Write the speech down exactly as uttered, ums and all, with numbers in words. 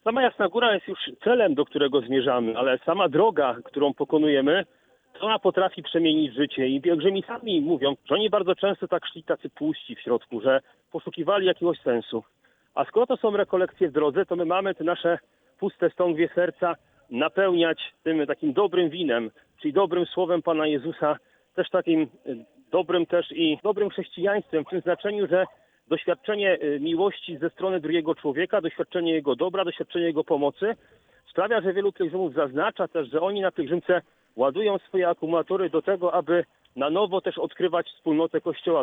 Sama Jasna Góra jest już celem, do którego zmierzamy, ale sama droga, którą pokonujemy, to ona potrafi przemienić życie. I pielgrzymi sami mówią, że oni bardzo często tak szli tacy puści w środku, że poszukiwali jakiegoś sensu. A skoro to są rekolekcje w drodze, to my mamy te nasze puste stągwie serca napełniać tym takim dobrym winem, czyli dobrym słowem Pana Jezusa, też takim y, dobrym też i dobrym chrześcijaństwem, w tym znaczeniu, że doświadczenie y, miłości ze strony drugiego człowieka, doświadczenie jego dobra, doświadczenie jego pomocy sprawia, że wielu pielgrzymów zaznacza też, że oni na pielgrzymce ładują swoje akumulatory do tego, aby na nowo też odkrywać wspólnotę Kościoła.